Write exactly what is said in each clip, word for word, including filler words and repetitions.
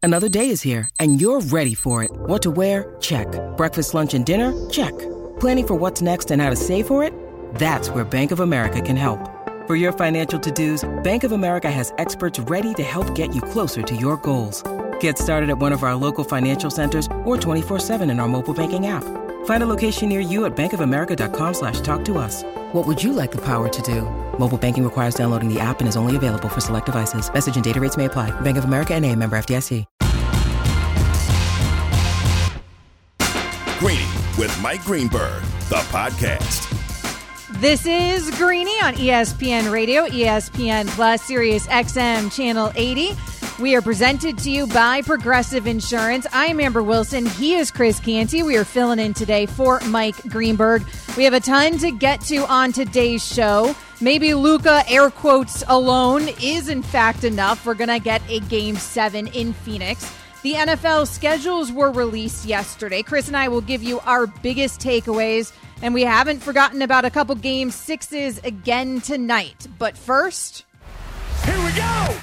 Another day is here, and you're ready for it. What to wear? Check. Breakfast, lunch, and dinner? Check. Planning for what's next and how to save for it? That's where Bank of America can help. For your financial to-dos, Bank of America has experts ready to help get you closer to your goals. Get started at one of our local financial centers or twenty-four seven in our mobile banking app. Find a location near you at bankofamerica.com slash talk to us. What would you like the power to do? Mobile banking requires downloading the app and is only available for select devices. Message and data rates may apply. Bank of America N A, member F D I C. Greeny with Mike Greenberg, the podcast. This is Greeny on E S P N Radio, E S P N Plus, Sirius X M Channel eighty. We are presented to you by Progressive Insurance. I'm Amber Wilson. He is Chris Canty. We are filling in today for Mike Greenberg. We have a ton to get to on today's show. Maybe Luka, air quotes, alone is in fact enough. We're going to get a game seven in Phoenix. The N F L schedules were released yesterday. Chris and I will give you our biggest takeaways, and we haven't forgotten about a couple game sixes again tonight. But first, here we go!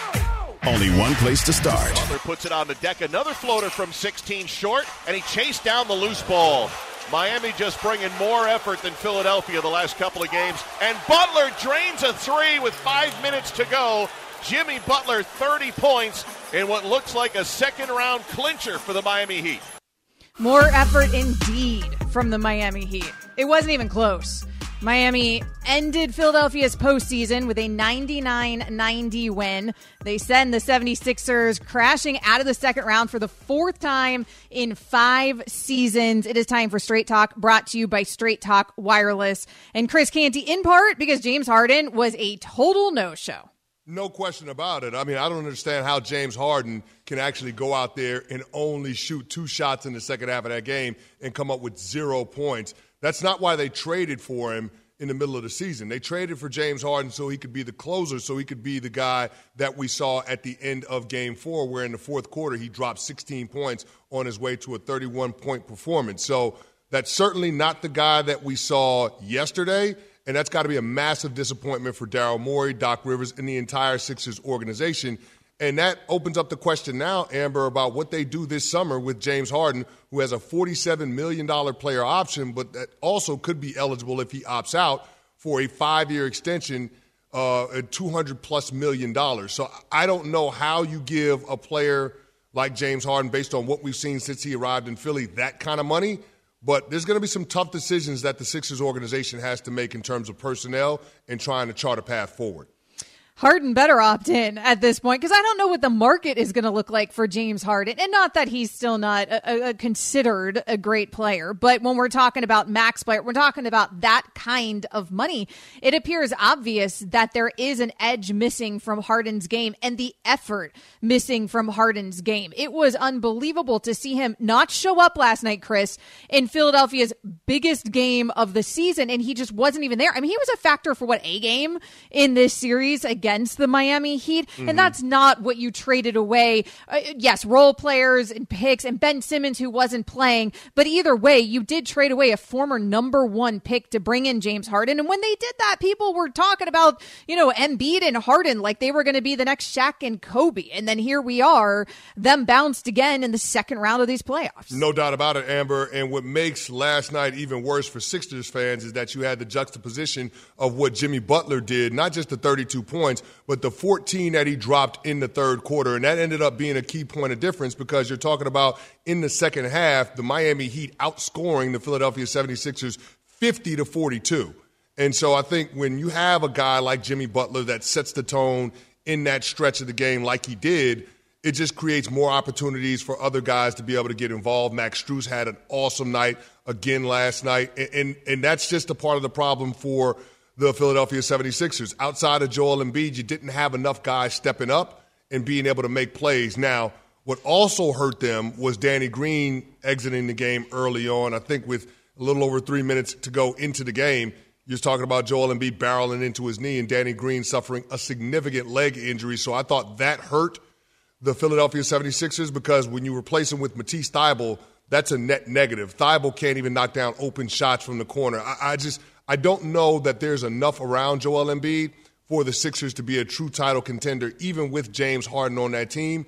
Only one place to start. Butler puts it on the deck. Another floater from sixteen short, and he chased down the loose ball. Miami just bringing more effort than Philadelphia the last couple of games. And Butler drains a three with five minutes to go. Jimmy Butler, thirty points in what looks like a second-round clincher for the Miami Heat. More effort indeed from the Miami Heat. It wasn't even close. Miami ended Philadelphia's postseason with a ninety-nine ninety win. They send the seventy-sixers crashing out of the second round for the fourth time in five seasons. It is time for Straight Talk, brought to you by Straight Talk Wireless. And Chris Canty, in part because James Harden was a total no-show. No question about it. I mean, I don't understand how James Harden can actually go out there and only shoot two shots in the second half of that game and come up with zero points. That's not why they traded for him in the middle of the season. They traded for James Harden so he could be the closer, so he could be the guy that we saw at the end of game four, where in the fourth quarter he dropped sixteen points on his way to a thirty-one point performance. So that's certainly not the guy that we saw yesterday. And that's got to be a massive disappointment for Daryl Morey, Doc Rivers, and the entire Sixers organization. And that opens up the question now, Amber, about what they do this summer with James Harden, who has a forty-seven million dollars player option, but that also could be eligible if he opts out for a five-year extension uh, at two hundred plus million dollars. So I don't know how you give a player like James Harden, based on what we've seen since he arrived in Philly, that kind of money. But there's going to be some tough decisions that the Sixers organization has to make in terms of personnel and trying to chart a path forward. Harden better opt in at this point, because I don't know what the market is going to look like for James Harden. And not that he's still not a, a considered a great player, but when we're talking about max player, we're talking about that kind of money. It appears obvious that there is an edge missing from Harden's game and the effort missing from Harden's game. It was unbelievable to see him not show up last night, Chris, in Philadelphia's biggest game of the season, and he just wasn't even there. I mean, he was a factor for what, a game in this series against against the Miami Heat, mm-hmm. and that's not what you traded away. Uh, yes, role players and picks and Ben Simmons, who wasn't playing, but either way, you did trade away a former number one pick to bring in James Harden. And when they did that, people were talking about, you know, Embiid and Harden like they were going to be the next Shaq and Kobe. And then here we are, them bounced again in the second round of these playoffs. No doubt about it, Amber. And what makes last night even worse for Sixers fans is that you had the juxtaposition of what Jimmy Butler did, not just the thirty-two points, but the fourteen that he dropped in the third quarter. And that ended up being a key point of difference, because you're talking about in the second half, the Miami Heat outscoring the Philadelphia seventy-sixers fifty to forty-two. And so I think when you have a guy like Jimmy Butler that sets the tone in that stretch of the game like he did, it just creates more opportunities for other guys to be able to get involved. Max Strus had an awesome night again last night. And, and, and that's just a part of the problem for the Philadelphia seventy-sixers. Outside of Joel Embiid, you didn't have enough guys stepping up and being able to make plays. Now, what also hurt them was Danny Green exiting the game early on. I think with a little over three minutes to go into the game, you're talking about Joel Embiid barreling into his knee and Danny Green suffering a significant leg injury. So I thought that hurt the Philadelphia seventy-sixers, because when you replace him with Matisse Thybulle, that's a net negative. Thybulle can't even knock down open shots from the corner. I, I just – I don't know that there's enough around Joel Embiid for the Sixers to be a true title contender, even with James Harden on that team.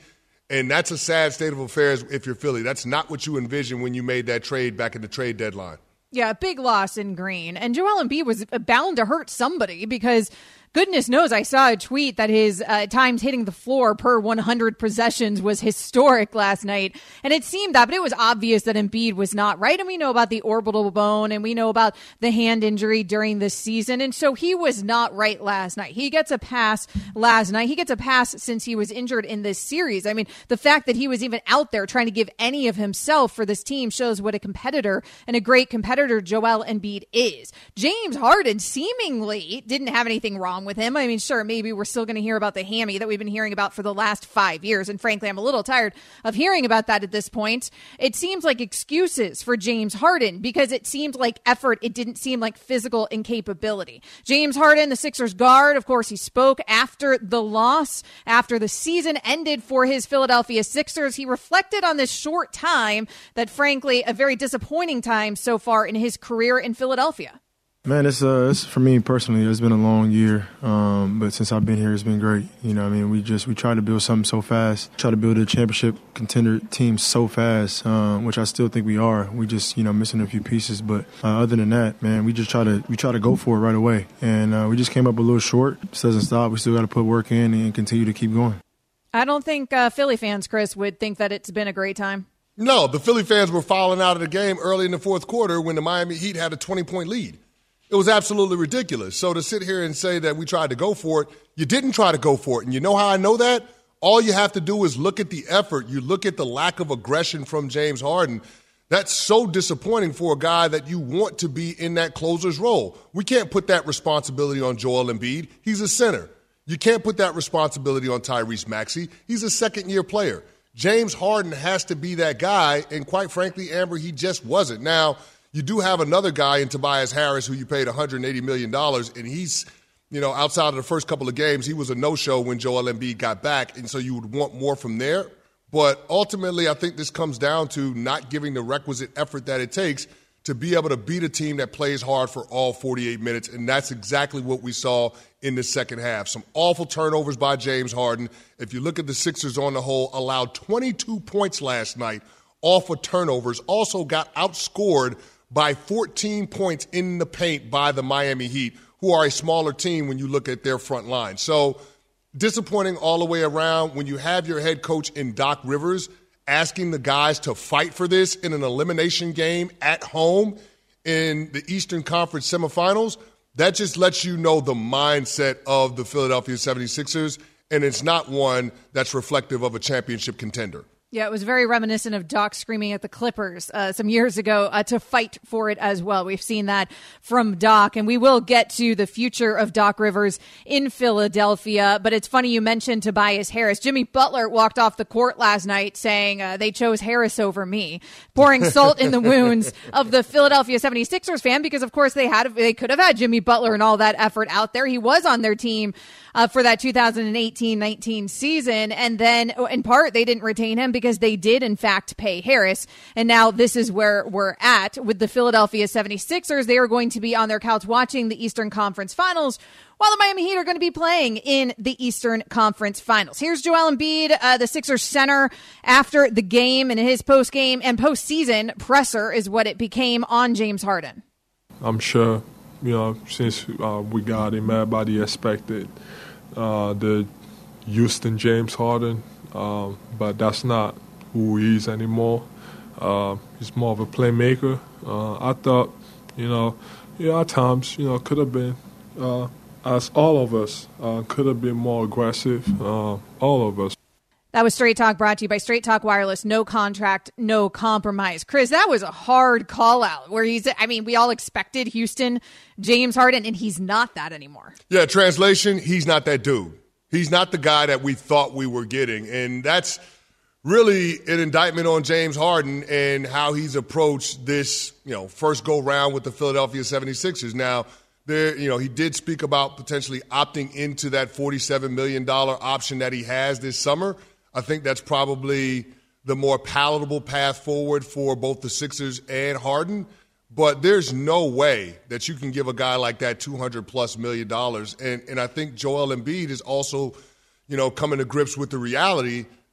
And that's a sad state of affairs if you're Philly. That's not what you envisioned when you made that trade back in the trade deadline. Yeah, big loss in Green. And Joel Embiid was bound to hurt somebody because goodness knows I saw a tweet that his uh, times hitting the floor per one hundred possessions was historic last night. And it seemed that, but it was obvious that Embiid was not right. And we know about the orbital bone and we know about the hand injury during this season. And so he was not right last night. He gets a pass last night. He gets a pass since he was injured in this series. I mean, the fact that he was even out there trying to give any of himself for this team shows what a competitor and a great competitor Joel Embiid is. James Harden seemingly didn't have anything wrong with him. I mean, sure, maybe we're still going to hear about the hammy that we've been hearing about for the last five years. And frankly, I'm a little tired of hearing about that at this point. It seems like excuses for James Harden because it seemed like effort. It didn't seem like physical incapability. James Harden, the Sixers guard, of course, he spoke after the loss, after the season ended for his Philadelphia Sixers. He reflected on this short time that, frankly, a very disappointing time so far in his career in Philadelphia. Man, it's, uh, it's for me personally, it's been a long year, um, but since I've been here, it's been great. You know, I mean, we just we try to build something so fast, try to build a championship contender team so fast, um, which I still think we are. We just, you know, missing a few pieces, but uh, other than that, man, we just try to we try to go for it right away, and uh, we just came up a little short. This doesn't stop. We still got to put work in and continue to keep going. I don't think uh, Philly fans, Chris, would think that it's been a great time. No, the Philly fans were fouling out of the game early in the fourth quarter when the Miami Heat had a twenty-point lead. It was absolutely ridiculous. So to sit here and say that we tried to go for it, you didn't try to go for it. And you know how I know that? All you have to do is look at the effort. You look at the lack of aggression from James Harden. That's so disappointing for a guy that you want to be in that closer's role. We can't put that responsibility on Joel Embiid. He's a center. You can't put that responsibility on Tyrese Maxey. He's a second-year player. James Harden has to be that guy, and quite frankly, Amber, he just wasn't. Now, you do have another guy in Tobias Harris who you paid one hundred eighty million dollars, and he's, you know, outside of the first couple of games, he was a no-show when Joel Embiid got back, and so you would want more from there. But ultimately, I think this comes down to not giving the requisite effort that it takes to be able to beat a team that plays hard for all forty-eight minutes, and that's exactly what we saw in the second half. Some awful turnovers by James Harden. If you look at the Sixers on the whole, allowed twenty-two points last night off of turnovers, also got outscored by fourteen points in the paint by the Miami Heat, who are a smaller team when you look at their front line. So disappointing all the way around when you have your head coach in Doc Rivers asking the guys to fight for this in an elimination game at home in the Eastern Conference semifinals. That just lets you know the mindset of the Philadelphia seventy-sixers, and it's not one that's reflective of a championship contender. Yeah, it was very reminiscent of Doc screaming at the Clippers uh, some years ago uh, to fight for it as well. We've seen that from Doc, and we will get to the future of Doc Rivers in Philadelphia. But it's funny you mentioned Tobias Harris. Jimmy Butler walked off the court last night saying uh, they chose Harris over me, pouring salt in the wounds of the Philadelphia seventy-sixers fan because, of course, they had they could have had Jimmy Butler and all that effort out there. He was on their team uh, for that two thousand eighteen nineteen season, and then in part they didn't retain him because they did, in fact, pay Harris. And now this is where we're at with the Philadelphia seventy-sixers. They are going to be on their couch watching the Eastern Conference Finals while the Miami Heat are going to be playing in the Eastern Conference Finals. Here's Joel Embiid, uh, the Sixers center, after the game and his post-game and postseason presser is what it became on James Harden. I'm sure, you know, since uh, we got him, everybody expected uh, the Houston James Harden. Um, but that's not who he is anymore. Uh, he's more of a playmaker. Uh, I thought, you know, yeah, at times, you know, could have been, uh, as all of us, uh, could have been more aggressive, uh, all of us. That was Straight Talk, brought to you by Straight Talk Wireless. No contract, no compromise. Chris, that was a hard call out where he's, I mean, we all expected Houston James Harden, and he's not that anymore. Yeah, translation, he's not that dude. He's not the guy that we thought we were getting. And that's really an indictment on James Harden and how he's approached this, you know, first go round with the Philadelphia seventy-sixers. Now, there, you know, he did speak about potentially opting into that forty-seven million dollars option that he has this summer. I think that's probably the more palatable path forward for both the Sixers and Harden. But there's no way that you can give a guy like that two hundred plus million dollars. And and I think Joel Embiid is also, you know, coming to grips with the reality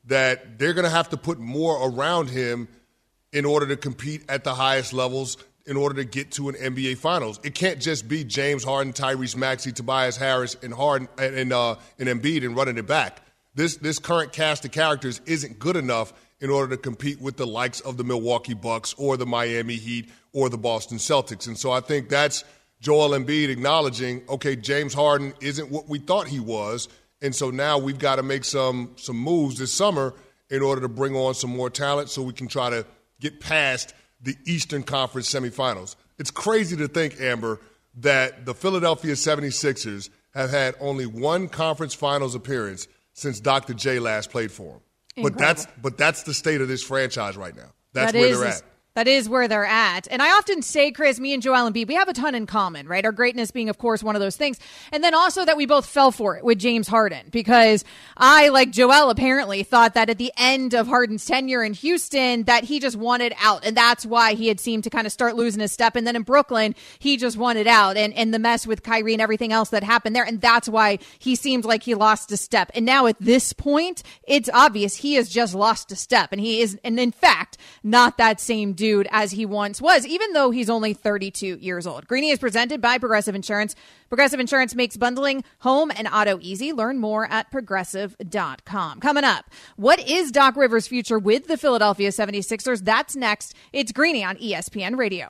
that they're going to have to put more around him in order to compete at the highest levels, in order to get to an N B A Finals. It can't just be James Harden, Tyrese Maxey, Tobias Harris, and Harden and uh, and Embiid and running it back. This this current cast of characters isn't good enough in order to compete with the likes of the Milwaukee Bucks or the Miami Heat or the Boston Celtics. And so I think that's Joel Embiid acknowledging, okay, James Harden isn't what we thought he was, and so now we've got to make some some moves this summer in order to bring on some more talent so we can try to get past the Eastern Conference semifinals. It's crazy to think, Amber, that the Philadelphia seventy-sixers have had only one conference finals appearance since Doctor J last played for them. Incredible. But that's but that's the state of this franchise right now. That's that where is, they're at. That is where they're at. And I often say, Chris, me and Joel Embiid, we have a ton in common, right? Our greatness being, of course, one of those things. And then also that we both fell for it with James Harden, because I, like Joel, apparently thought that at the end of Harden's tenure in Houston, that he just wanted out. And that's why he had seemed to kind of start losing his step. And then in Brooklyn, he just wanted out, and, and the mess with Kyrie and everything else that happened there. And that's why he seemed like he lost a step. And now at this point, it's obvious he has just lost a step. And he is, and in fact, not that same dude as he once was, even though he's only thirty-two years old. Greeny is presented by Progressive Insurance. Progressive Insurance makes bundling home and auto easy. Learn more at progressive dot com. Coming up, what is Doc Rivers' future with the Philadelphia seventy-sixers? That's next. It's Greeny on E S P N Radio.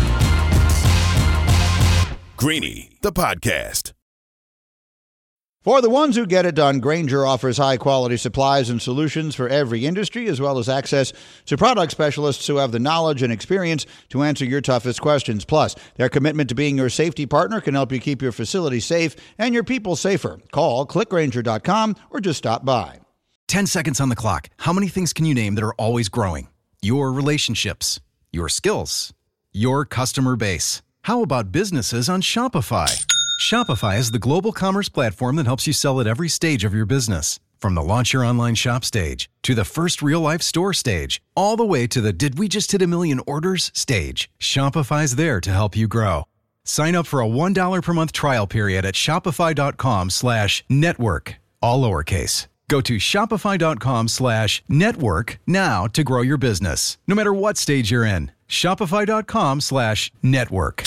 Greeny, the podcast. For the ones who get it done, Grainger offers high-quality supplies and solutions for every industry, as well as access to product specialists who have the knowledge and experience to answer your toughest questions. Plus, their commitment to being your safety partner can help you keep your facility safe and your people safer. Call click grainger dot com or just stop by. Ten seconds on the clock. How many things can you name that are always growing? Your relationships, your skills, your customer base. How about businesses on Shopify? Shopify is the global commerce platform that helps you sell at every stage of your business. From the launch your online shop stage, to the first real-life store stage, all the way to the did we just hit a million orders stage. Shopify's there to help you grow. Sign up for a one dollar per month trial period at shopify.com slash network, all lowercase. Go to shopify.com slash network now to grow your business, no matter what stage you're in. Shopify.com slash network.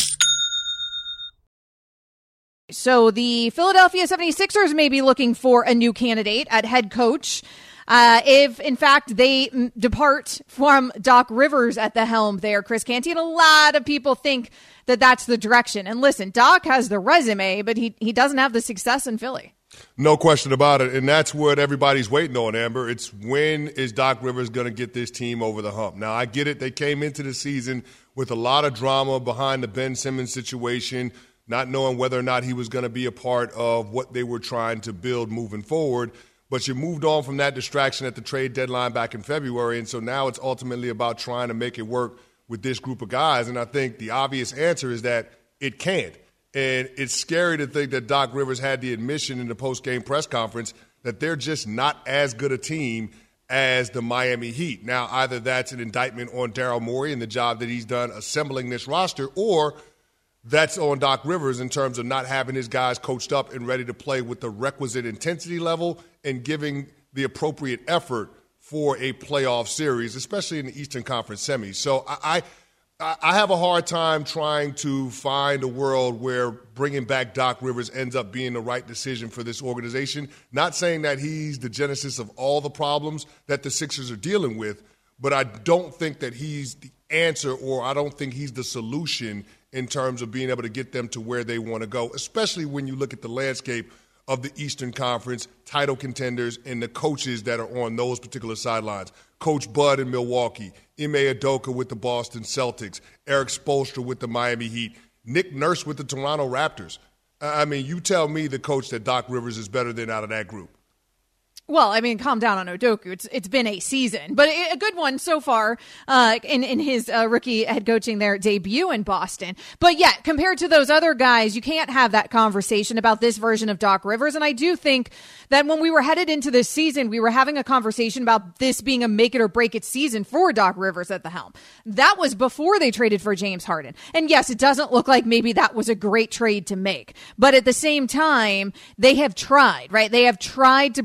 So the Philadelphia seventy-sixers may be looking for a new candidate at head coach. Uh, if, in fact, they m- depart from Doc Rivers at the helm there, Chris Canty, and a lot of people think that that's the direction. And listen, Doc has the resume, but he, he doesn't have the success in Philly. No question about it, and that's what everybody's waiting on, Amber. It's when is Doc Rivers going to get this team over the hump? Now, I get it. They came into the season with a lot of drama behind the Ben Simmons situation, not knowing whether or not he was going to be a part of what they were trying to build moving forward. But you moved on from that distraction at the trade deadline back in February, and so now it's ultimately about trying to make it work with this group of guys. And I think the obvious answer is that it can't. And it's scary to think that Doc Rivers had the admission in the post-game press conference that they're just not as good a team as the Miami Heat. Now, either that's an indictment on Daryl Morey and the job that he's done assembling this roster, or that's on Doc Rivers in terms of not having his guys coached up and ready to play with the requisite intensity level and giving the appropriate effort for a playoff series, especially in the Eastern Conference semis. So I, I, I have a hard time trying to find a world where bringing back Doc Rivers ends up being the right decision for this organization. Not saying that he's the genesis of all the problems that the Sixers are dealing with, but I don't think that he's the answer, or I don't think he's the solution in terms of being able to get them to where they want to go, especially when you look at the landscape of the Eastern Conference, title contenders, and the coaches that are on those particular sidelines. Coach Bud in Milwaukee, Ime Udoka with the Boston Celtics, Eric Spoelstra with the Miami Heat, Nick Nurse with the Toronto Raptors. I mean, you tell me the coach that Doc Rivers is better than out of that group. Well, I mean, calm down on Udoka. It's it's been a season, but a good one so far uh, in in his uh, rookie head coaching their debut in Boston. But yeah, compared to those other guys, you can't have that conversation about this version of Doc Rivers. And I do think that when we were headed into this season, we were having a conversation about this being a make it or break it season for Doc Rivers at the helm. That was before they traded for James Harden. And yes, it doesn't look like maybe that was a great trade to make. But at the same time, they have tried, right? They have tried to bring in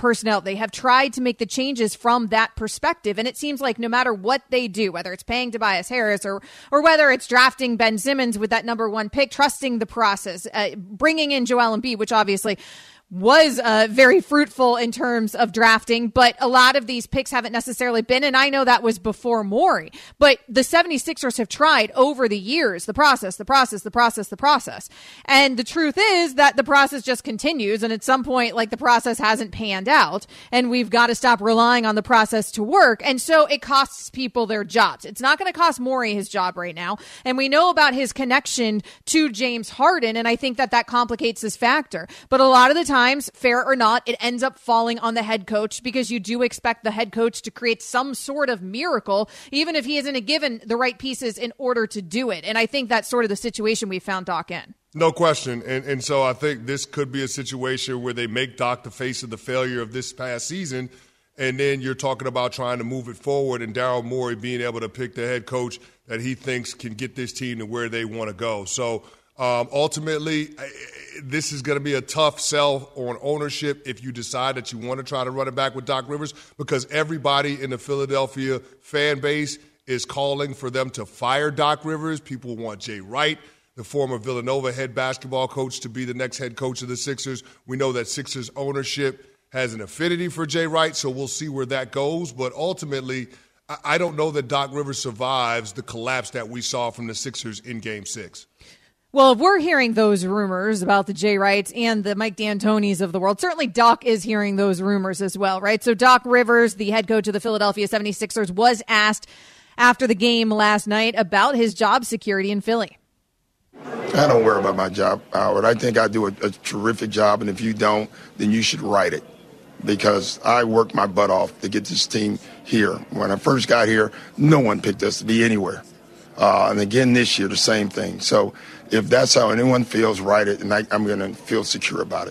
personnel. They have tried to make the changes from that perspective. And it seems like no matter what they do, whether it's paying Tobias Harris or, or whether it's drafting Ben Simmons with that number one pick, trusting the process, uh, bringing in Joel Embiid, which obviously was uh, very fruitful in terms of drafting, but a lot of these picks haven't necessarily been, and I know that was before Morey, but the 76ers have tried over the years, the process, the process, the process, the process. And the truth is that the process just continues, and at some point, like, the process hasn't panned out, and we've got to stop relying on the process to work, and so it costs people their jobs. It's not going to cost Morey his job right now, and we know about his connection to James Harden, and I think that that complicates this factor. But a lot of the time, Times, fair or not, it ends up falling on the head coach because you do expect the head coach to create some sort of miracle, even if he isn't given the right pieces in order to do it. And I think that's sort of the situation we found Doc in. No question. And, and so I think this could be a situation where they make Doc the face of the failure of this past season, and then you're talking about trying to move it forward and Daryl Morey being able to pick the head coach that he thinks can get this team to where they want to go. So Um, ultimately, this is going to be a tough sell on ownership if you decide that you want to try to run it back with Doc Rivers, because everybody in the Philadelphia fan base is calling for them to fire Doc Rivers. People want Jay Wright, the former Villanova head basketball coach, to be the next head coach of the Sixers. We know that Sixers ownership has an affinity for Jay Wright, so we'll see where that goes. But ultimately, I don't know that Doc Rivers survives the collapse that we saw from the Sixers in Game six. Well, if we're hearing those rumors about the Jay Wrights and the Mike D'Antonis of the world, certainly Doc is hearing those rumors as well, right? So Doc Rivers, the head coach of the Philadelphia seventy-sixers, was asked after the game last night about his job security in Philly. I don't worry about my job, Howard. I think I do a, a terrific job, and if you don't, then you should write it, because I worked my butt off to get this team here. When I first got here, no one picked us to be anywhere. Uh, and again this year, the same thing. So if that's how anyone feels, write it, and I, I'm going to feel secure about it.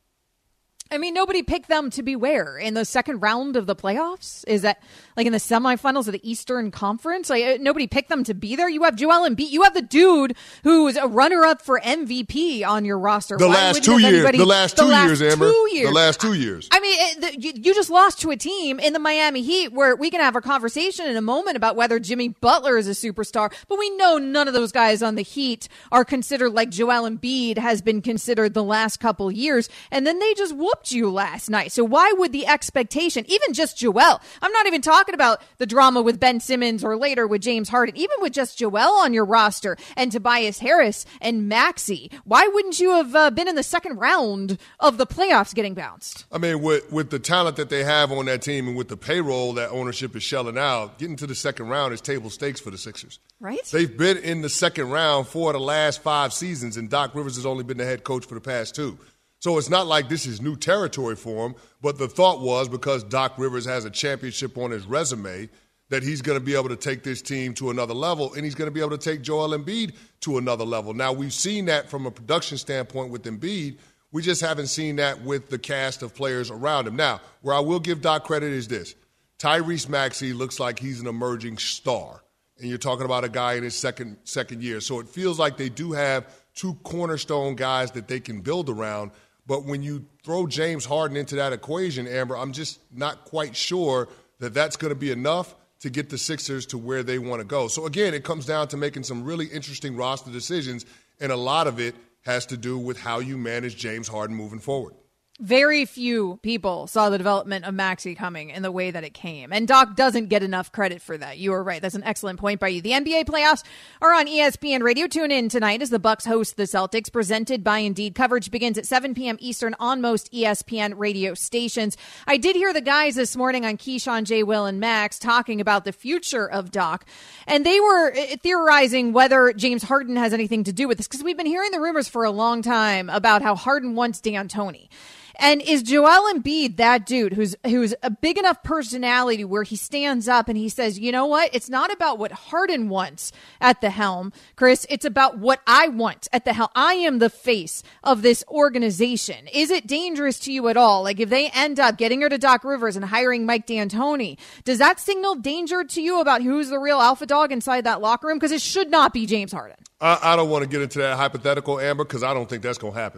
I mean, nobody picked them to be where? In the second round of the playoffs? Is that like in the semifinals of the Eastern Conference? Like, nobody picked them to be there? You have Joel Embiid. You have the dude who's a runner-up for M V P on your roster. The Why last two years. Anybody, the last two the last years, Amber. Two years. The last two years. I mean, it, the, you, you just lost to a team in the Miami Heat where we can have a conversation in a moment about whether Jimmy Butler is a superstar, but we know none of those guys on the Heat are considered like Joel Embiid has been considered the last couple years, and then they just whooped you last night. So why would the expectation, even just Joel, I'm not even talking about the drama with Ben Simmons or later with James Harden, even with just Joel on your roster and Tobias Harris and Maxey, why wouldn't you have uh, been in the second round of the playoffs getting bounced? I mean, with, with the talent that they have on that team and with the payroll that ownership is shelling out, getting to the second round is table stakes for the Sixers. Right? They've been in the second round for the last five seasons, and Doc Rivers has only been the head coach for the past two. So it's not like this is new territory for him, but the thought was because Doc Rivers has a championship on his resume that he's going to be able to take this team to another level, and he's going to be able to take Joel Embiid to another level. Now, we've seen that from a production standpoint with Embiid. We just haven't seen that with the cast of players around him. Now, where I will give Doc credit is this. Tyrese Maxey looks like he's an emerging star, and you're talking about a guy in his second second year. So it feels like they do have two cornerstone guys that they can build around. But when you throw James Harden into that equation, Amber, I'm just not quite sure that that's going to be enough to get the Sixers to where they want to go. So, again, it comes down to making some really interesting roster decisions, and a lot of it has to do with how you manage James Harden moving forward. Very few people saw the development of Maxey coming in the way that it came. And Doc doesn't get enough credit for that. You are right. That's an excellent point by you. The N B A playoffs are on E S P N Radio. Tune in tonight as the Bucks host the Celtics, presented by Indeed. Coverage begins at seven p.m. Eastern on most E S P N radio stations. I did hear the guys this morning on Keyshawn, J. Will, and Max talking about the future of Doc. And they were theorizing whether James Harden has anything to do with this, because we've been hearing the rumors for a long time about how Harden wants D'Antoni. And is Joel Embiid that dude who's who's a big enough personality where he stands up and he says, you know what? It's not about what Harden wants at the helm, Chris. It's about what I want at the helm. I am the face of this organization. Is it dangerous to you at all? Like, if they end up getting rid of Doc Rivers and hiring Mike D'Antoni, does that signal danger to you about who's the real alpha dog inside that locker room? Because it should not be James Harden. I, I don't want to get into that hypothetical, Amber, because I don't think that's going to happen.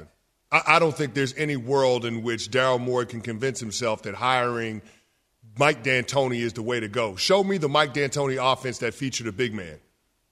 I, I don't think there's any world in which Daryl Morey can convince himself that hiring Mike D'Antoni is the way to go. Show me the Mike D'Antoni offense that featured a big man.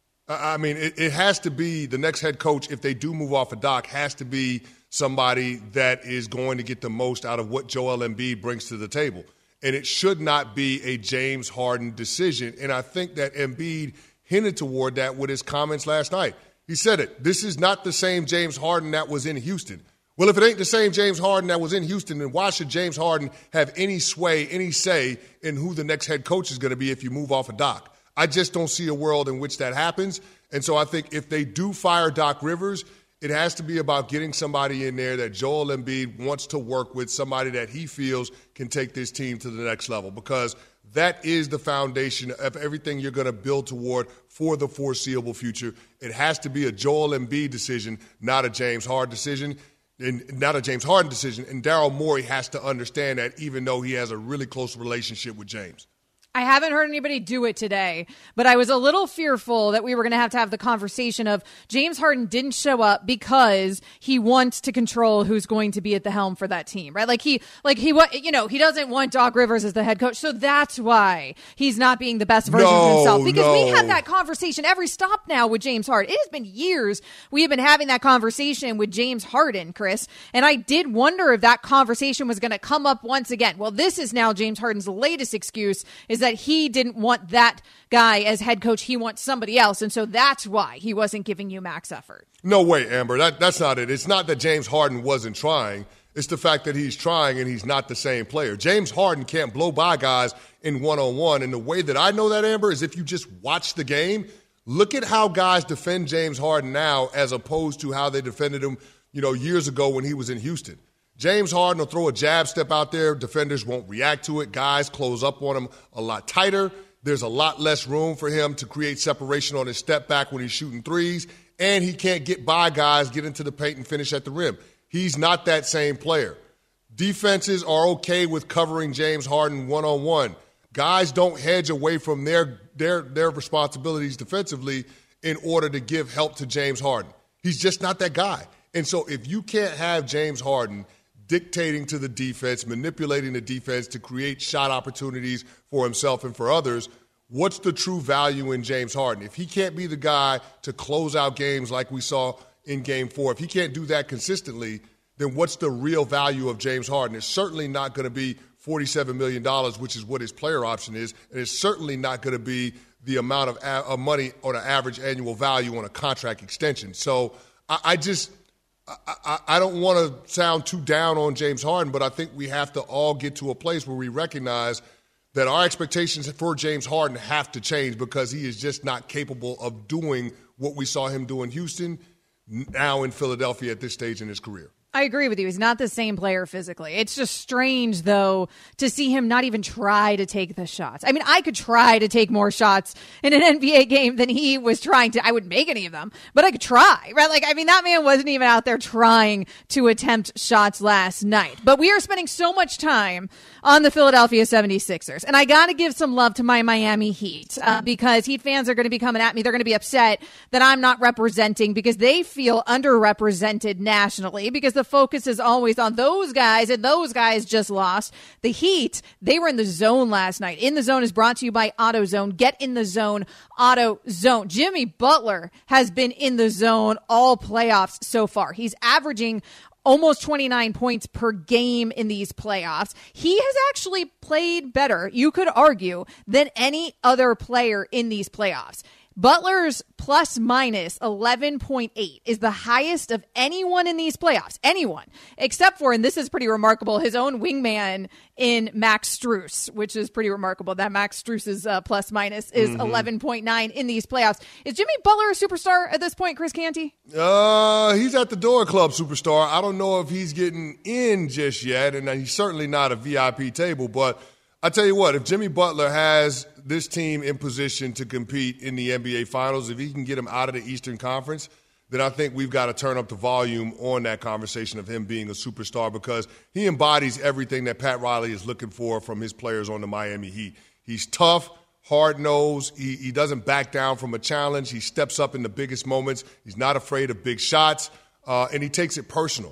I, I mean, it, it has to be the next head coach, if they do move off of Doc, has to be somebody that is going to get the most out of what Joel Embiid brings to the table. And it should not be a James Harden decision. And I think that Embiid hinted toward that with his comments last night. He said it. This is not the same James Harden that was in Houston. Well, if it ain't the same James Harden that was in Houston, then why should James Harden have any sway, any say in who the next head coach is going to be if you move off of Doc? I just don't see a world in which that happens. And so I think if they do fire Doc Rivers, it has to be about getting somebody in there that Joel Embiid wants to work with, somebody that he feels can take this team to the next level, because that is the foundation of everything you're going to build toward for the foreseeable future. It has to be a Joel Embiid decision, not a James Harden decision, and not a James Harden decision. And Daryl Morey has to understand that, even though he has a really close relationship with James. I haven't heard anybody do it today, but I was a little fearful that we were going to have to have the conversation of James Harden didn't show up because he wants to control who's going to be at the helm for that team, right? Like he, like he, you know, he doesn't want Doc Rivers as the head coach. So that's why he's not being the best version no, of himself, because no. we have that conversation every stop now with James Harden. It has been years we have been having that conversation with James Harden, Chris. And I did wonder if that conversation was going to come up once again. Well, this is now James Harden's latest excuse, is that he didn't want that guy as head coach. He wants somebody else. And so that's why he wasn't giving you max effort. No way, Amber. That, that's not it. It's not that James Harden wasn't trying. It's the fact that he's trying and he's not the same player. James Harden can't blow by guys in one-on-one. And the way that I know that, Amber, is if you just watch the game, look at how guys defend James Harden now as opposed to how they defended him, you know, years ago when he was in Houston. James Harden will throw a jab step out there. Defenders won't react to it. Guys close up on him a lot tighter. There's a lot less room for him to create separation on his step back when he's shooting threes. And he can't get by guys, get into the paint, and finish at the rim. He's not that same player. Defenses are okay with covering James Harden one-on-one. Guys don't hedge away from their, their, their responsibilities defensively in order to give help to James Harden. He's just not that guy. And so if you can't have James Harden dictating to the defense, manipulating the defense to create shot opportunities for himself and for others, what's the true value in James Harden? If he can't be the guy to close out games like we saw in Game four, if he can't do that consistently, then what's the real value of James Harden? It's certainly not going to be forty-seven million dollars, which is what his player option is, and it's certainly not going to be the amount of, a- of money on an average annual value on a contract extension. So I, I just – I, I don't want to sound too down on James Harden, but I think we have to all get to a place where we recognize that our expectations for James Harden have to change, because he is just not capable of doing what we saw him do in Houston, now in Philadelphia at this stage in his career. I agree with you. He's not the same player physically. It's just strange, though, to see him not even try to take the shots. I mean, I could try to take more shots in an N B A game than he was trying to. I wouldn't make any of them, but I could try, right? Like, I mean, that man wasn't even out there trying to attempt shots last night. But we are spending so much time on the Philadelphia seventy-sixers. And I got to give some love to my Miami Heat, uh, because Heat fans are going to be coming at me. They're going to be upset that I'm not representing, because they feel underrepresented nationally, because the focus is always on those guys, and those guys just lost. The Heat, they were in the zone last night. In the Zone is brought to you by AutoZone. Get in the zone, AutoZone. Jimmy Butler has been in the zone all playoffs so far. He's averaging almost twenty-nine points per game in these playoffs. He has actually played better, you could argue, than any other player in these playoffs. Butler's plus minus eleven point eight is the highest of anyone in these playoffs. Anyone. Except for, and this is pretty remarkable, his own wingman in Max Strus, which is pretty remarkable that Max Strus's uh, plus minus is mm-hmm. eleven point nine in these playoffs. Is Jimmy Butler a superstar at this point, Chris Canty? Uh, he's at the door club superstar. I don't know if he's getting in just yet, and he's certainly not a V I P table, but I tell you what, if Jimmy Butler has this team in position to compete in the N B A Finals, if he can get them out of the Eastern Conference, then I think we've got to turn up the volume on that conversation of him being a superstar, because he embodies everything that Pat Riley is looking for from his players on the Miami Heat. He's tough, hard-nosed. He, he doesn't back down from a challenge. He steps up in the biggest moments. He's not afraid of big shots, uh, and he takes it personal.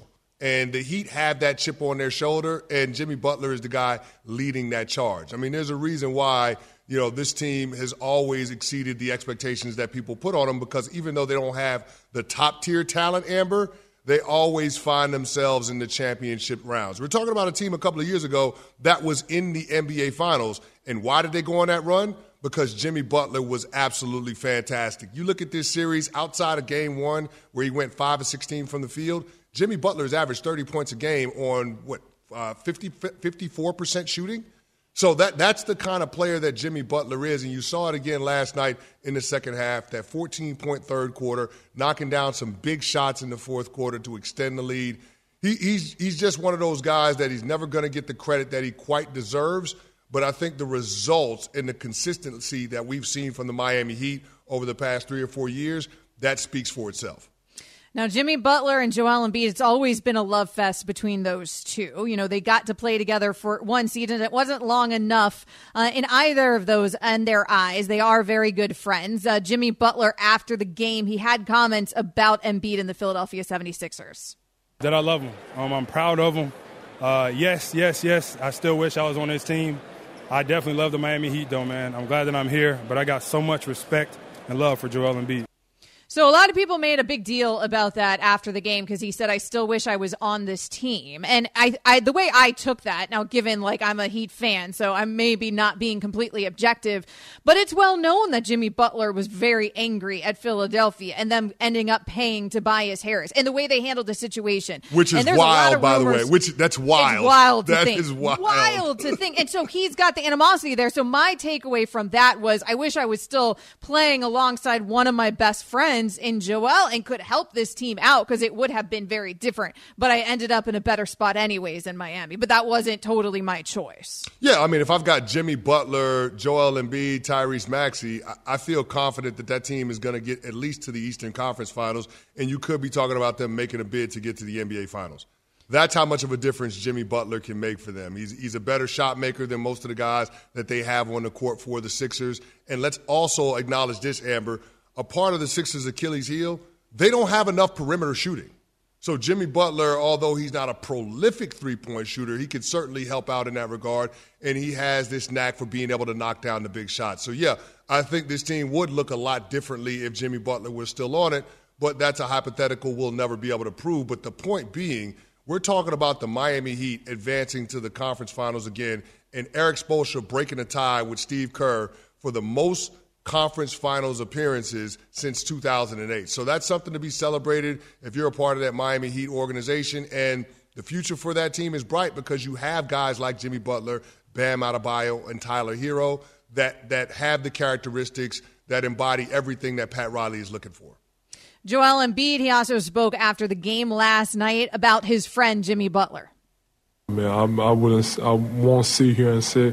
And the Heat have that chip on their shoulder, and Jimmy Butler is the guy leading that charge. I mean, there's a reason why, you know, this team has always exceeded the expectations that people put on them, because even though they don't have the top-tier talent, Amber, they always find themselves in the championship rounds. We're talking about a team a couple of years ago that was in the N B A Finals. And why did they go on that run? Because Jimmy Butler was absolutely fantastic. You look at this series outside of game one where he went five of sixteen from the field, Jimmy Butler's averaged thirty points a game on, what, uh, fifty, fifty-four percent shooting? So that that's the kind of player that Jimmy Butler is, and you saw it again last night in the second half, that fourteen-point third quarter, knocking down some big shots in the fourth quarter to extend the lead. He, he's, he's just one of those guys that he's never going to get the credit that he quite deserves, but I think the results and the consistency that we've seen from the Miami Heat over the past three or four years, that speaks for itself. Now, Jimmy Butler and Joel Embiid, it's always been a love fest between those two. You know, they got to play together for one season. It wasn't long enough uh, in either of those and their eyes. They are very good friends. Uh, Jimmy Butler, after the game, he had comments about Embiid and the Philadelphia seventy-sixers. That I love him. Um, I'm proud of him. Uh, yes, yes, yes. I still wish I was on this team. I definitely love the Miami Heat, though, man. I'm glad that I'm here, but I got so much respect and love for Joel Embiid. So a lot of people made a big deal about that after the game because he said, I still wish I was on this team. And I, I, the way I took that, now given like I'm a Heat fan, so I'm maybe not being completely objective, but it's well known that Jimmy Butler was very angry at Philadelphia and them ending up paying Tobias Harris and the way they handled the situation. Which is wild, by the way. Which That's wild. It's wild to that think. That is wild. Wild to think. And so he's got the animosity there. So my takeaway from that was I wish I was still playing alongside one of my best friends in Joel and could help this team out because it would have been very different. But I ended up in a better spot anyways in Miami. But that wasn't totally my choice. Yeah, I mean, if I've got Jimmy Butler, Joel Embiid, Tyrese Maxey, I, I feel confident that that team is going to get at least to the Eastern Conference Finals, and you could be talking about them making a bid to get to the N B A Finals. That's how much of a difference Jimmy Butler can make for them. He's, he's a better shot maker than most of the guys that they have on the court for the Sixers. And let's also acknowledge this, Amber. A part of the Sixers' Achilles heel, they don't have enough perimeter shooting. So Jimmy Butler, although he's not a prolific three-point shooter, he could certainly help out in that regard, and he has this knack for being able to knock down the big shots. So, yeah, I think this team would look a lot differently if Jimmy Butler was still on it, but that's a hypothetical we'll never be able to prove. But the point being, we're talking about the Miami Heat advancing to the conference finals again, and Erik Spoelstra breaking a tie with Steve Kerr for the most conference finals appearances since two thousand eight. So that's something to be celebrated if you're a part of that Miami Heat organization. And the future for that team is bright because you have guys like Jimmy Butler, Bam Adebayo, and Tyler Hero that, that have the characteristics that embody everything that Pat Riley is looking for. Joel Embiid, he also spoke after the game last night about his friend Jimmy Butler. Man, I, I wouldn't, I won't sit here and say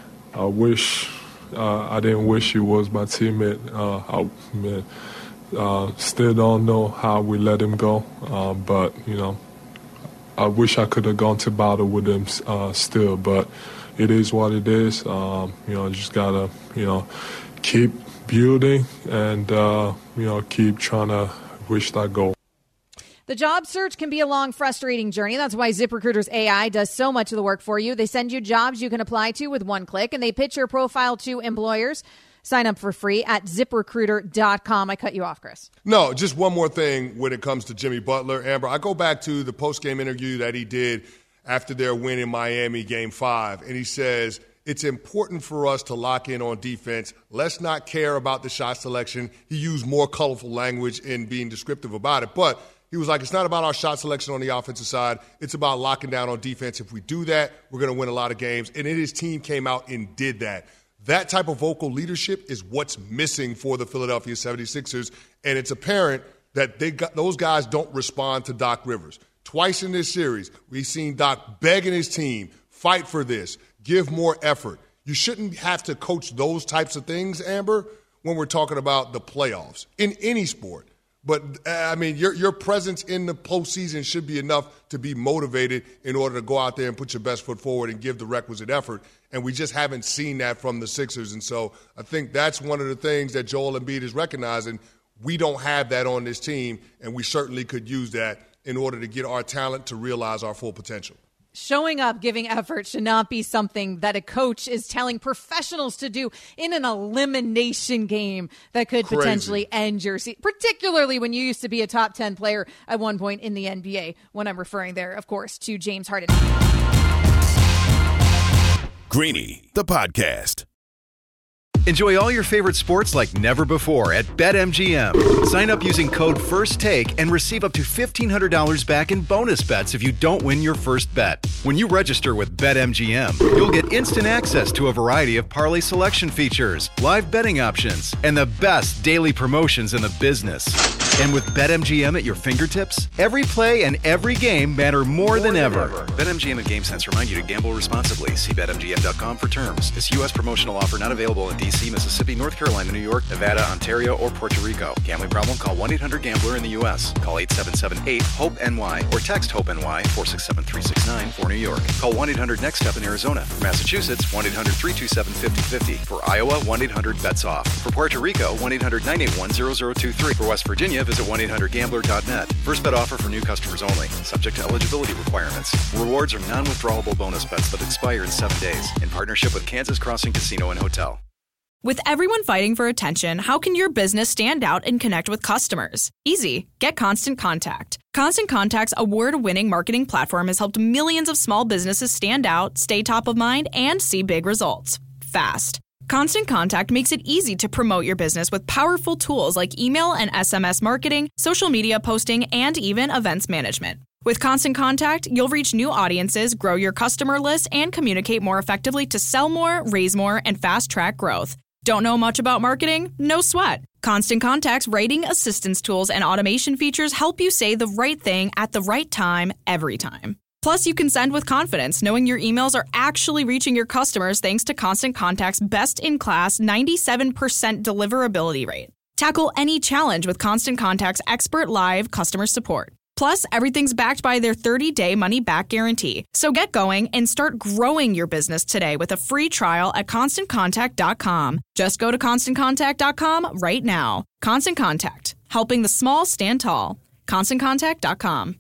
I wish Uh, I didn't wish he was my teammate. Uh, I man, uh, still don't know how we let him go. Uh, but, you know, I wish I could have gone to battle with him uh, still. But it is what it is. Um, you know, just got to, you know, keep building and, uh, you know, keep trying to reach that goal. The job search can be a long, frustrating journey. That's why ZipRecruiter's A I does so much of the work for you. They send you jobs you can apply to with one click, and they pitch your profile to employers. Sign up for free at zip recruiter dot com. I cut you off, Chris. No, just one more thing when it comes to Jimmy Butler. Amber, I go back to the post-game interview that he did after their win in Miami, Game five, and he says, it's important for us to lock in on defense. Let's not care about the shot selection. He used more colorful language in being descriptive about it, but he was like, it's not about our shot selection on the offensive side. It's about locking down on defense. If we do that, we're going to win a lot of games. And then his team came out and did that. That type of vocal leadership is what's missing for the Philadelphia seventy-sixers. And it's apparent that they got, those guys don't respond to Doc Rivers. Twice in this series, we've seen Doc begging his team, fight for this, give more effort. You shouldn't have to coach those types of things, Amber, when we're talking about the playoffs in any sport. But, I mean, your your presence in the postseason should be enough to be motivated in order to go out there and put your best foot forward and give the requisite effort. And we just haven't seen that from the Sixers. And so I think that's one of the things that Joel Embiid is recognizing. We don't have that on this team, and we certainly could use that in order to get our talent to realize our full potential. Showing up, giving effort should not be something that a coach is telling professionals to do in an elimination game that could Crazy. potentially end your season, particularly when you used to be a top ten player at one point in the N B A, when I'm referring there, of course, to James Harden. Greeny, the podcast. Enjoy all your favorite sports like never before at BetMGM. Sign up using code FIRSTTAKE and receive up to fifteen hundred dollars back in bonus bets if you don't win your first bet. When you register with BetMGM, you'll get instant access to a variety of parlay selection features, live betting options, and the best daily promotions in the business. And with BetMGM at your fingertips, every play and every game matter more, more than, than ever. ever. BetMGM and GameSense remind you to gamble responsibly. See Bet M G M dot com for terms. This U S promotional offer not available in D C, Mississippi, North Carolina, New York, Nevada, Ontario, or Puerto Rico. Gambling problem? Call one eight hundred gambler in the U S. Call eight seven seven eight hope N Y or text HOPE-NY four six seven three six nine for New York. Call one eight hundred next step in Arizona. For Massachusetts, one eight hundred three two seven five zero five zero. For Iowa, one eight hundred bets off. For Puerto Rico, one eight hundred nine eight one zero zero two three. For West Virginia, visit one eight hundred gambler dot net. First bet offer for new customers only. Subject to eligibility requirements. Rewards are non-withdrawable bonus bets that expire in seven days. In partnership with Kansas Crossing Casino and Hotel. With everyone fighting for attention, how can your business stand out and connect with customers? Easy. Get Constant Contact. Constant Contact's award-winning marketing platform has helped millions of small businesses stand out, stay top of mind, and see big results fast. Constant Contact makes it easy to promote your business with powerful tools like email and S M S marketing, social media posting, and even events management. With Constant Contact, you'll reach new audiences, grow your customer list, and communicate more effectively to sell more, raise more, and fast-track growth. Don't know much about marketing? No sweat. Constant Contact's writing assistance tools and automation features help you say the right thing at the right time, every time. Plus, you can send with confidence, knowing your emails are actually reaching your customers thanks to Constant Contact's best-in-class ninety-seven percent deliverability rate. Tackle any challenge with Constant Contact's expert live customer support. Plus, everything's backed by their thirty-day money-back guarantee. So get going and start growing your business today with a free trial at constant contact dot com. Just go to constant contact dot com right now. Constant Contact, helping the small stand tall. constant contact dot com.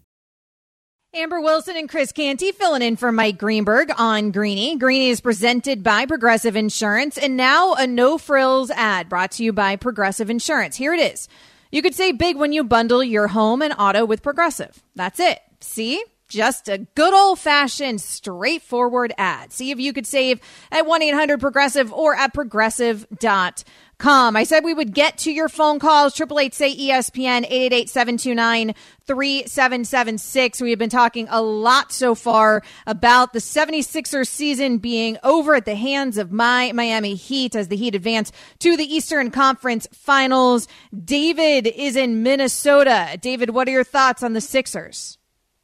Amber Wilson and Chris Canty filling in for Mike Greenberg on Greeny. Greeny is presented by Progressive Insurance, and now a no-frills ad brought to you by Progressive Insurance. Here it is. You could save big when you bundle your home and auto with Progressive. That's it. See? Just a good old-fashioned, straightforward ad. See if you could save at one eight hundred progressive or at progressive dot com. I said we would get to your phone calls. eight eight eight, say E S P N, eight eight eight, seven two nine, three seven seven six. We have been talking a lot so far about the seventy-sixers season being over at the hands of my Miami Heat as the Heat advance to the Eastern Conference Finals. David is in Minnesota. David, what are your thoughts on the Sixers?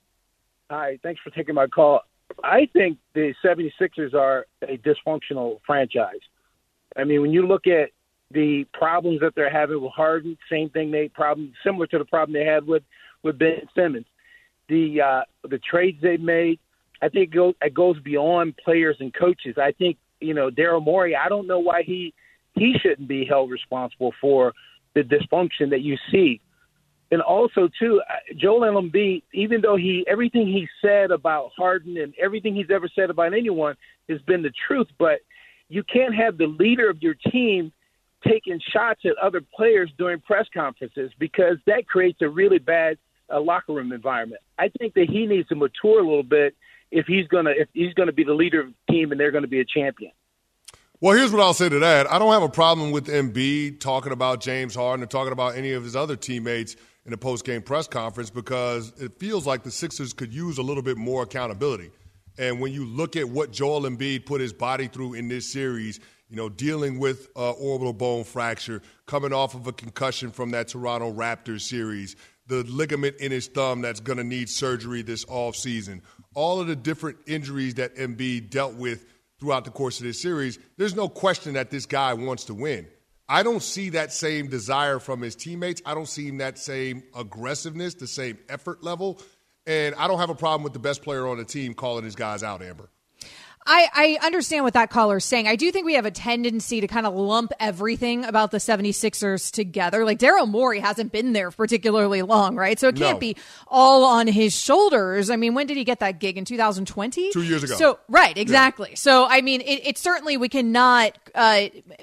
Hi, thanks for taking my call. I think the seventy-sixers are a dysfunctional franchise. I mean, when you look at the problems that they're having with Harden, same thing they problem similar to the problem they had with, with Ben Simmons. The uh, the trades they've made, I think it goes, it goes beyond players and coaches. I think, you know, Daryl Morey, I don't know why he he shouldn't be held responsible for the dysfunction that you see. And also, too, Joel Embiid, even though he everything he said about Harden and everything he's ever said about anyone has been the truth, but you can't have the leader of your team taking shots at other players during press conferences because that creates a really bad uh, locker room environment. I think that he needs to mature a little bit if he's gonna if he's gonna be the leader of the team and they're going to be a champion. Well, here's what I'll say to that. I don't have a problem with Embiid talking about James Harden or talking about any of his other teammates in the post-game press conference because it feels like the Sixers could use a little bit more accountability. And when you look at what Joel Embiid put his body through in this series, you know, dealing with uh, orbital bone fracture, coming off of a concussion from that Toronto Raptors series, the ligament in his thumb that's going to need surgery this offseason, all of the different injuries that Embiid dealt with throughout the course of this series, there's no question that this guy wants to win. I don't see that same desire from his teammates. I don't see that same aggressiveness, the same effort level. And I don't have a problem with the best player on the team calling his guys out, Amber. I, I understand what that caller is saying. I do think we have a tendency to kind of lump everything about the seventy-sixers together. Like Daryl Morey hasn't been there particularly long, right? So it can't no. be all on his shoulders. I mean, when did he get that gig? In two thousand twenty? Two years ago. So, right, exactly. Yeah. So, I mean, it, it certainly, we cannot uh,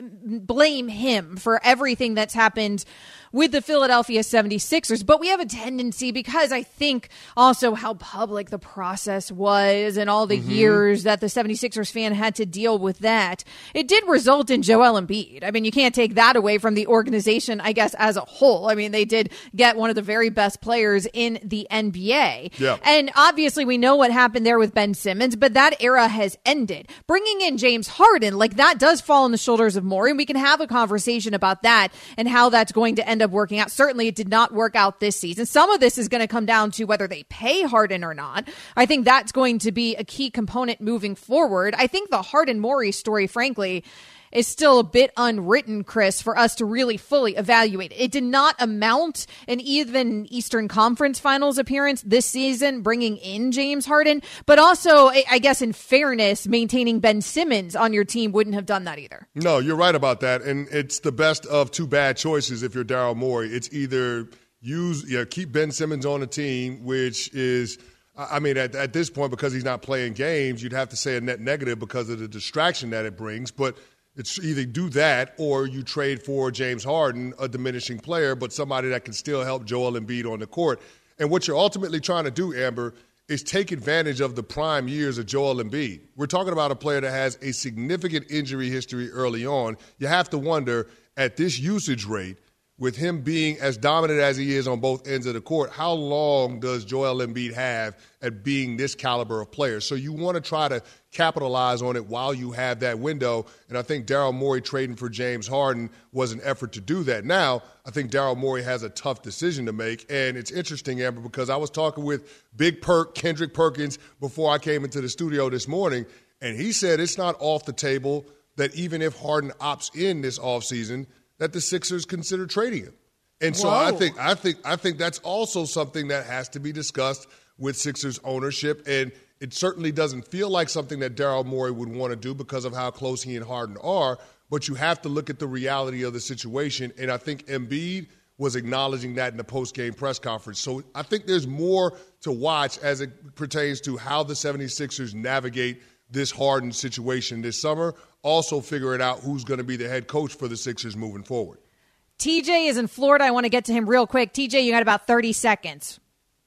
blame him for everything that's happened with the Philadelphia seventy-sixers, but we have a tendency, because I think also how public the process was and all the mm-hmm. years that the seventy-sixers fan had to deal with that, it did result in Joel Embiid. I mean, you can't take that away from the organization, I guess, as a whole. I mean, they did get one of the very best players in the N B A. Yeah. And obviously we know what happened there with Ben Simmons, but that era has ended. Bringing in James Harden, like that does fall on the shoulders of Morey, and we can have a conversation about that and how that's going to end up working out. Certainly it did not work out this season. Some of this is going to come down to whether they pay Harden or not. I think that's going to be a key component moving forward. I think the Harden-Morey story, frankly, is still a bit unwritten, Chris, for us to really fully evaluate. It did not amount an even Eastern Conference Finals appearance this season, bringing in James Harden, but also, I guess in fairness, maintaining Ben Simmons on your team wouldn't have done that either. No, you're right about that, and it's the best of two bad choices if you're Daryl Morey. It's either use, yeah, keep Ben Simmons on the team, which is, I mean, at, at this point, because he's not playing games, you'd have to say a net negative because of the distraction that it brings, but it's either do that or you trade for James Harden, a diminishing player, but somebody that can still help Joel Embiid on the court. And what you're ultimately trying to do, Amber, is take advantage of the prime years of Joel Embiid. We're talking about a player that has a significant injury history early on. You have to wonder, at this usage rate, with him being as dominant as he is on both ends of the court, how long does Joel Embiid have at being this caliber of player? So you want to try to capitalize on it while you have that window, and I think Daryl Morey trading for James Harden was an effort to do that. Now, I think Daryl Morey has a tough decision to make, and it's interesting, Amber, because I was talking with Big Perk, Kendrick Perkins, before I came into the studio this morning, and he said it's not off the table that even if Harden opts in this offseason, that the Sixers consider trading him. And so Whoa. I think I think I think that's also something that has to be discussed with Sixers ownership, and it certainly doesn't feel like something that Daryl Morey would want to do because of how close he and Harden are, but you have to look at the reality of the situation, and I think Embiid was acknowledging that in the post-game press conference. So I think there's more to watch as it pertains to how the seventy-sixers navigate this Harden situation this summer, also figuring out who's going to be the head coach for the Sixers moving forward. T J is in Florida. I want to get to him real quick. T J, you got about thirty seconds.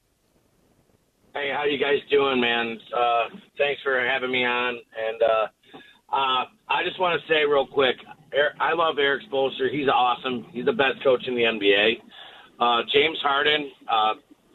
Hey, how you guys doing, man? Uh, thanks for having me on. And uh, uh, I just want to say real quick, I love Eric Spoelstra. He's awesome. He's the best coach in the N B A. Uh, James Harden, uh,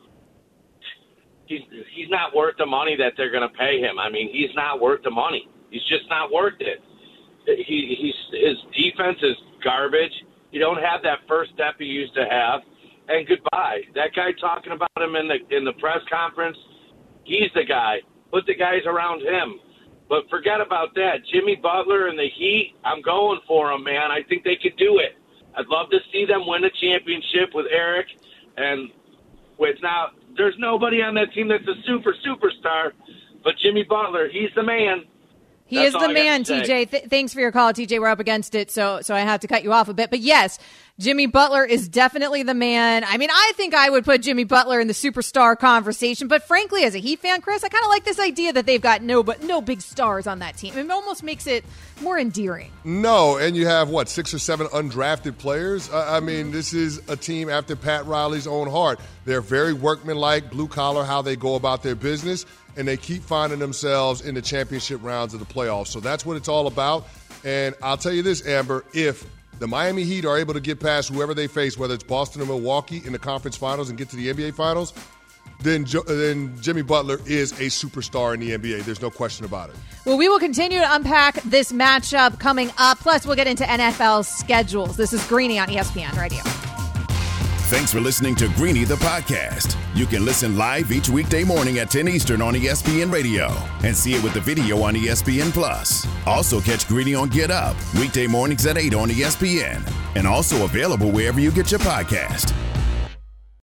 he's he's not worth the money that they're going to pay him. I mean, he's not worth the money. He's just not worth it. He he's his defense is garbage. You don't have that first step he used to have, and goodbye. That guy talking about him in the in the press conference, he's the guy. Put the guys around him. But forget about that. Jimmy Butler and the Heat, I'm going for them, man. I think they could do it. I'd love to see them win a championship with Eric. And with now, there's nobody on that team that's a super superstar, but Jimmy Butler, he's the man. He That's is the man, T J. Th- thanks for your call, T J. We're up against it, so so I have to cut you off a bit. But yes, Jimmy Butler is definitely the man. I mean, I think I would put Jimmy Butler in the superstar conversation. But frankly, as a Heat fan, Chris, I kind of like this idea that they've got no but no big stars on that team. It almost makes it more endearing. No, and you have, what, six or seven undrafted players? I, I mean, this is a team after Pat Riley's own heart. They're very workmanlike, blue-collar, how they go about their business, and they keep finding themselves in the championship rounds of the playoffs. So that's what it's all about. And I'll tell you this, Amber, if the Miami Heat are able to get past whoever they face, whether it's Boston or Milwaukee in the conference finals and get to the N B A finals, then, then Jimmy Butler is a superstar in the N B A. There's no question about it. Well, we will continue to unpack this matchup coming up. Plus, we'll get into N F L schedules. This is Greeny on E S P N Radio. Thanks for listening to Greeny the podcast. You can listen live each weekday morning at ten Eastern on E S P N Radio and see it with the video on E S P N Plus. Also catch Greeny on Get Up weekday mornings at eight on E S P N and also available wherever you get your podcast.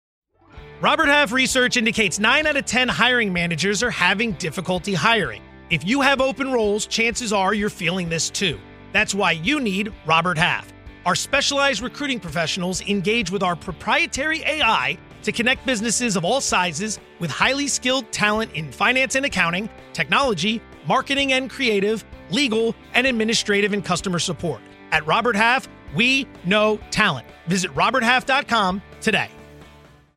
Robert Half research indicates nine out of ten hiring managers are having difficulty hiring. If you have open roles, chances are you're feeling this too. That's why you need Robert Half. Our specialized recruiting professionals engage with our proprietary A I to connect businesses of all sizes with highly skilled talent in finance and accounting, technology, marketing and creative, legal, and administrative and customer support. At Robert Half, we know talent. Visit robert half dot com today.